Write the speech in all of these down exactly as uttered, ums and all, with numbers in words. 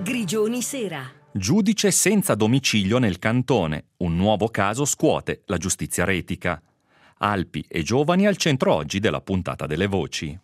Grigioni Sera. Giudice senza domicilio nel cantone. Un nuovo caso scuote la giustizia retica. Alpi e giovani al centro oggi della puntata delle voci.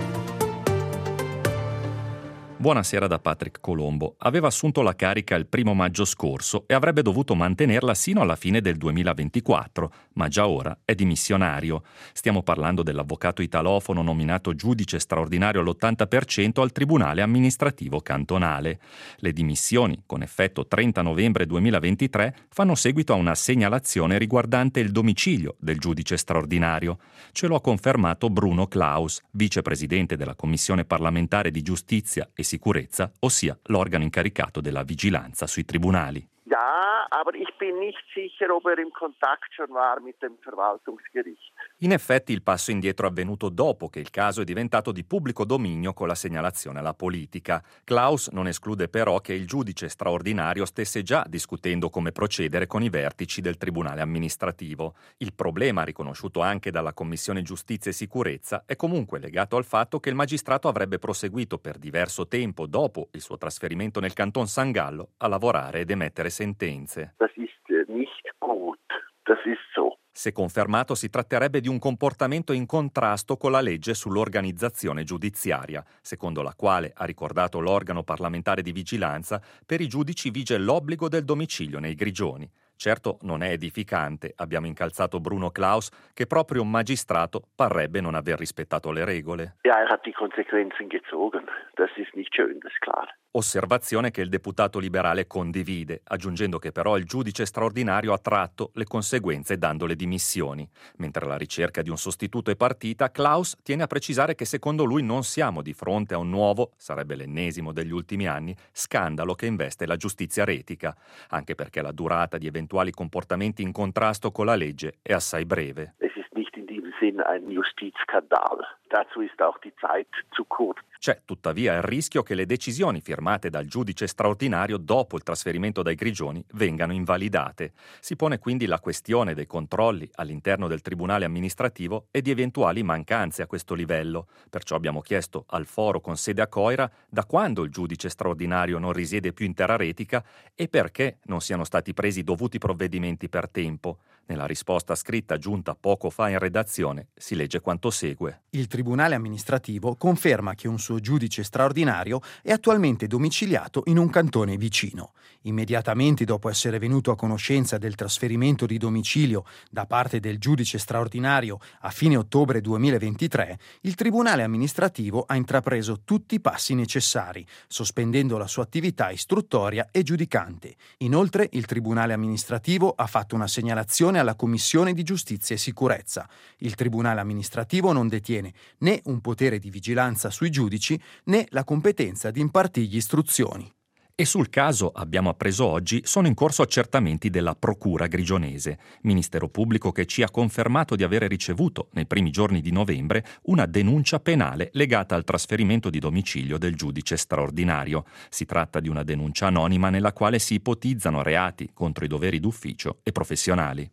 Buonasera da Patrick Colombo. Aveva assunto la carica il primo maggio scorso e avrebbe dovuto mantenerla sino alla fine del duemilaventiquattro, ma già ora è dimissionario. Stiamo parlando dell'avvocato italofono nominato giudice straordinario all'ottanta per cento al Tribunale amministrativo cantonale. Le dimissioni, con effetto trenta novembre duemilaventitré, fanno seguito a una segnalazione riguardante il domicilio del giudice straordinario. Ce lo ha confermato Bruno Klaus, vicepresidente della Commissione parlamentare di giustizia e sicurezza, ossia l'organo incaricato della vigilanza sui tribunali. Ja, aber ich bin nicht sicher, ob er im Kontakt schon war mit dem Verwaltungsgericht. In effetti il passo indietro è avvenuto dopo che il caso è diventato di pubblico dominio con la segnalazione alla politica. Klaus non esclude però che il giudice straordinario stesse già discutendo come procedere con i vertici del Tribunale amministrativo. Il problema, riconosciuto anche dalla Commissione Giustizia e Sicurezza, è comunque legato al fatto che il magistrato avrebbe proseguito per diverso tempo dopo il suo trasferimento nel Canton San Gallo a lavorare ed emettere sentenze. Das ist nicht gut. Das ist so. Se confermato, si tratterebbe di un comportamento in contrasto con la legge sull'organizzazione giudiziaria, secondo la quale, ha ricordato l'organo parlamentare di vigilanza, per i giudici vige l'obbligo del domicilio nei Grigioni. Certo non è edificante, abbiamo incalzato Bruno Klaus, che proprio un magistrato parrebbe non aver rispettato le regole. Ja, er hat die Konsequenzen gezogen. Das ist nicht schön, das ist klar. Osservazione che il deputato liberale condivide, aggiungendo che però il giudice straordinario ha tratto le conseguenze dando le dimissioni. Mentre alla ricerca di un sostituto è partita, Klaus tiene a precisare che secondo lui non siamo di fronte a un nuovo, sarebbe l'ennesimo degli ultimi anni, scandalo che investe la giustizia retica, anche perché la durata di eventuali comportamenti in contrasto con la legge è assai breve. Es ist nicht in diesem Sinn ein Justizskandal. Dazu ist auch die Zeit zu kurz. C'è tuttavia il rischio che le decisioni firmate dal giudice straordinario dopo il trasferimento dai Grigioni vengano invalidate. Si pone quindi la questione dei controlli all'interno del Tribunale amministrativo e di eventuali mancanze a questo livello. Perciò abbiamo chiesto al foro con sede a Coira da quando il giudice straordinario non risiede più in terra retica e perché non siano stati presi i dovuti provvedimenti per tempo. Nella risposta scritta giunta poco fa in redazione si legge quanto segue. Il Tribunale amministrativo conferma che un suo giudice straordinario è attualmente domiciliato in un cantone vicino. Immediatamente dopo essere venuto a conoscenza del trasferimento di domicilio da parte del giudice straordinario a fine ottobre duemilaventitré, il Tribunale amministrativo ha intrapreso tutti i passi necessari, sospendendo la sua attività istruttoria e giudicante. Inoltre, il Tribunale amministrativo ha fatto una segnalazione alla Commissione di Giustizia e Sicurezza. Il Tribunale amministrativo non detiene né un potere di vigilanza sui giudici né la competenza di impartirgli istruzioni. E sul caso, abbiamo appreso oggi, sono in corso accertamenti della Procura grigionese, ministero pubblico che ci ha confermato di avere ricevuto, nei primi giorni di novembre, una denuncia penale legata al trasferimento di domicilio del giudice straordinario. Si tratta di una denuncia anonima nella quale si ipotizzano reati contro i doveri d'ufficio e professionali.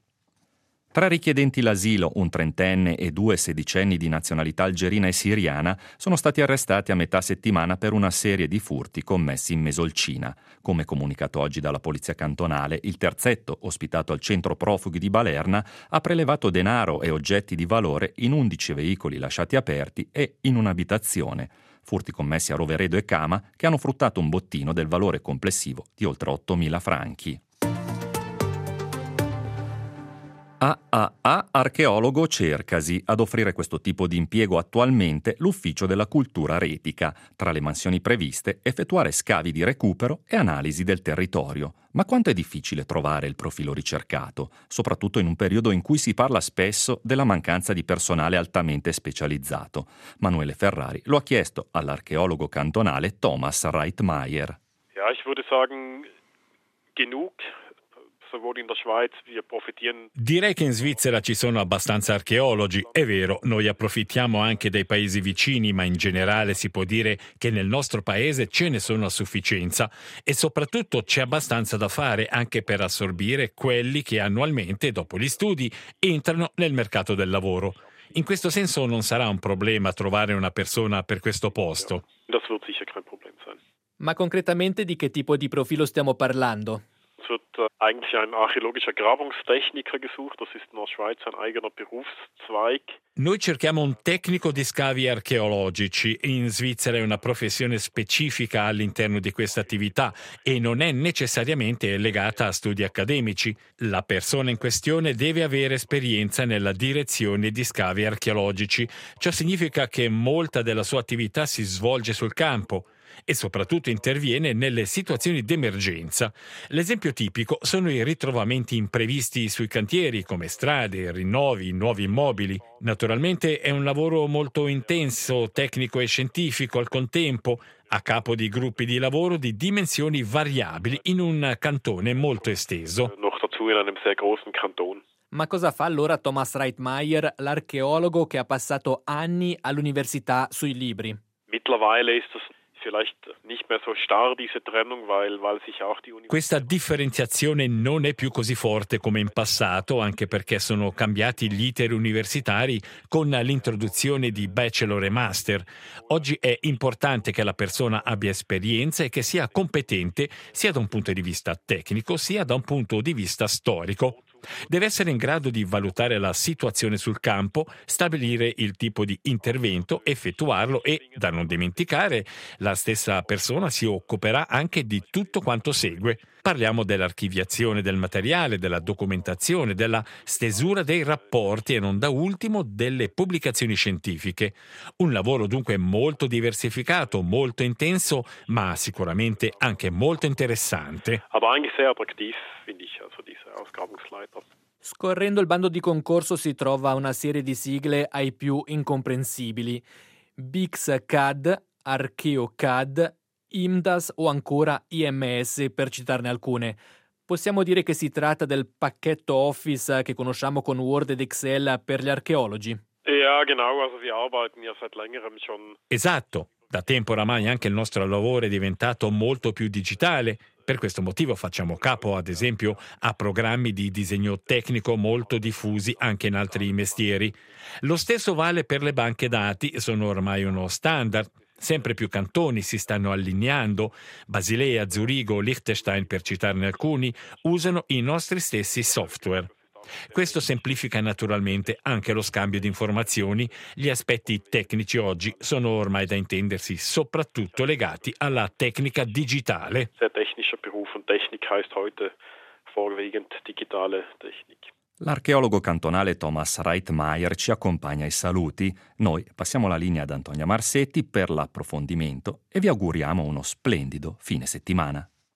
Tre richiedenti l'asilo, un trentenne e due sedicenni di nazionalità algerina e siriana, sono stati arrestati a metà settimana per una serie di furti commessi in Mesolcina. Come comunicato oggi dalla Polizia Cantonale, il terzetto, ospitato al centro profughi di Balerna, ha prelevato denaro e oggetti di valore in undici veicoli lasciati aperti e in un'abitazione. Furti commessi a Roveredo e Cama che hanno fruttato un bottino del valore complessivo di oltre ottomila franchi. A A A Archeologo Cercasi. Ad offrire questo tipo di impiego attualmente l'Ufficio della Cultura Retica. Tra le mansioni previste, effettuare scavi di recupero e analisi del territorio. Ma quanto è difficile trovare il profilo ricercato, soprattutto in un periodo in cui si parla spesso della mancanza di personale altamente specializzato. Manuele Ferrari lo ha chiesto all'archeologo cantonale Thomas Reitmeier. Ja, ich würde sagen, genug. Direi che in Svizzera ci sono abbastanza archeologi, è vero, noi approfittiamo anche dei paesi vicini, ma in generale si può dire che nel nostro paese ce ne sono a sufficienza e soprattutto c'è abbastanza da fare anche per assorbire quelli che annualmente, dopo gli studi, entrano nel mercato del lavoro. In questo senso non sarà un problema trovare una persona per questo posto. Das wird sicher kein Problem sein. Ma concretamente di che tipo di profilo stiamo parlando? Es wird eigentlich ein archäologischer Grabungstechniker gesucht. Das ist in der Schweiz ein eigener Berufszweig. Noi cerchiamo un tecnico di scavi archeologici. In Svizzera è una professione specifica all'interno di questa attività e non è necessariamente legata a studi accademici. La persona in questione deve avere esperienza nella direzione di scavi archeologici. Ciò significa che molta della sua attività si svolge sul campo e soprattutto interviene nelle situazioni d'emergenza. L'esempio tipico sono i ritrovamenti imprevisti sui cantieri come strade, rinnovi, nuovi immobili. Naturalmente è un lavoro molto intenso, tecnico e scientifico al contempo, a capo di gruppi di lavoro di dimensioni variabili in un cantone molto esteso. Noch dazu in einem sehr großen Kanton. Ma cosa fa allora Thomas Reitmeier, l'archeologo che ha passato anni all'università sui libri? Mittlerweile ist es vielleicht nicht mehr so starr, diese Trennung, weil, weil sich auch die Uni- Questa differenziazione non è più così forte come in passato, anche perché sono cambiati gli iter universitari con l'introduzione di bachelor e master. Oggi è importante che la persona abbia esperienza e che sia competente sia da un punto di vista tecnico sia da un punto di vista storico. Deve essere in grado di valutare la situazione sul campo, stabilire il tipo di intervento, effettuarlo e, da non dimenticare, la stessa persona si occuperà anche di tutto quanto segue. Parliamo dell'archiviazione del materiale, della documentazione, della stesura dei rapporti e non da ultimo delle pubblicazioni scientifiche. Un lavoro dunque molto diversificato, molto intenso, ma sicuramente anche molto interessante. Aber eigentlich sehr attraktiv, finde ich, also diese Ausgrabungsleiter. Scorrendo il bando di concorso si trova una serie di sigle ai più incomprensibili. B I C S C A D, ArcheoCAD, I M D A S o ancora I M S, per citarne alcune. Possiamo dire che si tratta del pacchetto Office che conosciamo con Word ed Excel per gli archeologi? Ja, genau, also wir arbeiten ja seit längerem schon. Esatto, da tempo oramai anche il nostro lavoro è diventato molto più digitale. Per questo motivo facciamo capo, ad esempio, a programmi di disegno tecnico molto diffusi anche in altri mestieri. Lo stesso vale per le banche dati, sono ormai uno standard. Sempre più cantoni si stanno allineando. Basilea, Zurigo, Liechtenstein, per citarne alcuni, usano i nostri stessi software. Questo semplifica naturalmente anche lo scambio di informazioni. Gli aspetti tecnici oggi sono ormai da intendersi soprattutto legati alla tecnica digitale. Sehr technischer Beruf und Technik heißt heute vorwiegend digitale Technik. L'archeologo cantonale Thomas Reitmeier ci accompagna ai saluti. Noi passiamo la linea ad Antonia Marsetti per l'approfondimento e vi auguriamo uno splendido fine settimana.